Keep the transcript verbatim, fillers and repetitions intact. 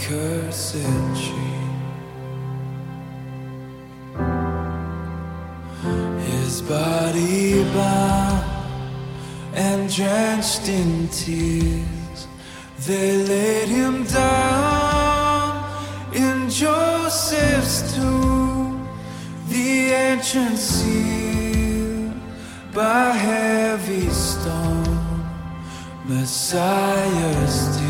cursed tree. His body bound and drenched in tears, they laid him down in Joseph's tomb, the entrance sealed by heavy stone. Messiah's tomb.